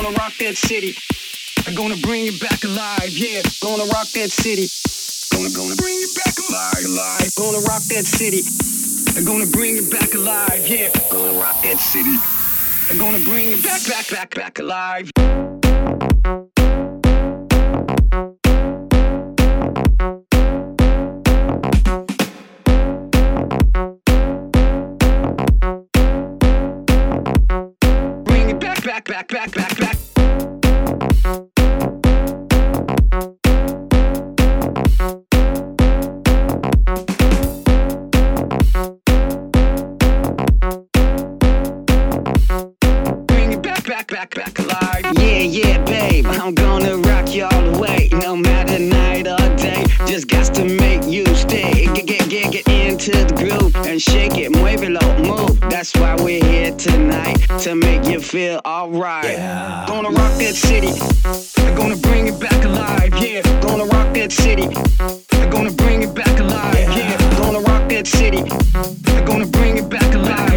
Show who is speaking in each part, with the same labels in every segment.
Speaker 1: Gonna rock that city. I'm gonna bring it back alive, yeah. Gonna rock that city. Gonna bring it back alive. Gonna rock that city. I'm gonna bring it back alive, yeah. Gonna rock that city. I'm gonna bring it back alive. Bring it back. Back alive. Yeah, babe, I'm gonna rock you all the way. No matter night or day, just got to make you stay. Get into the groove and shake it, muévelo, move. That's why we're here tonight, to make you feel alright. Yeah. Gonna rock that city, I'm gonna bring it back alive, yeah. Gonna rock that city, I'm gonna bring it back alive, yeah. Gonna rock that city, I'm gonna bring it back alive.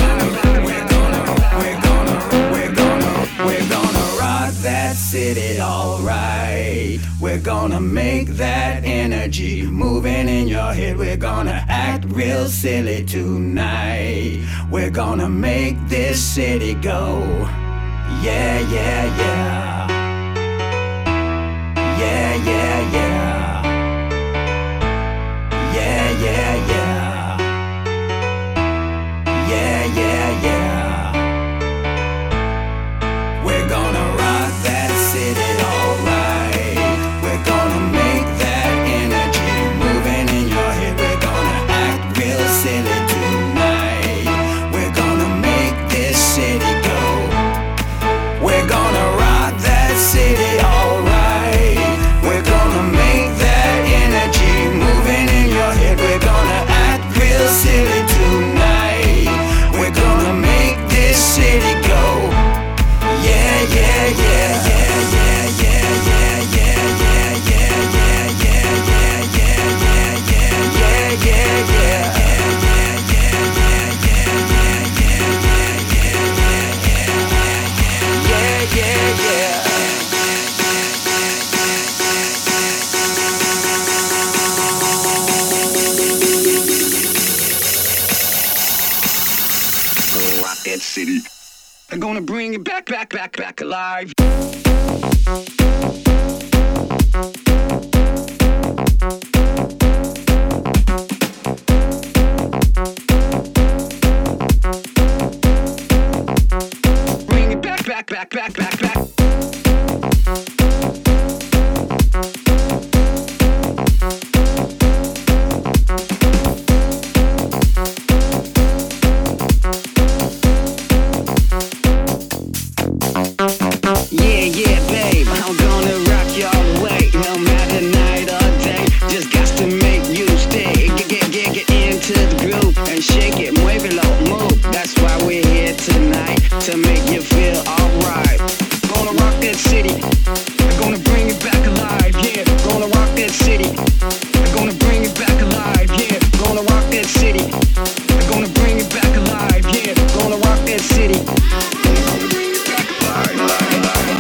Speaker 2: We're gonna rock that city, alright. We're gonna make that energy moving in your head. We're gonna act real silly tonight. We're gonna make this city go. Yeah, yeah, yeah. Yeah, yeah, yeah. Yeah, yeah, yeah. Yeah, yeah, yeah. We're gonna rock that city, alright. We're gonna make that energy moving in your head. We're gonna act real silly tonight. We're gonna make this city go. We're gonna rock that city, alright. We're gonna make that energy moving in your head. We're gonna act real silly tonight. We're gonna make this city go. Yeah, yeah, yeah, yeah, yeah, yeah, yeah, yeah, yeah, yeah, yeah, yeah, yeah, yeah, yeah, yeah, yeah,
Speaker 1: Rock that city. I'm gonna bring it back alive. Bring it back.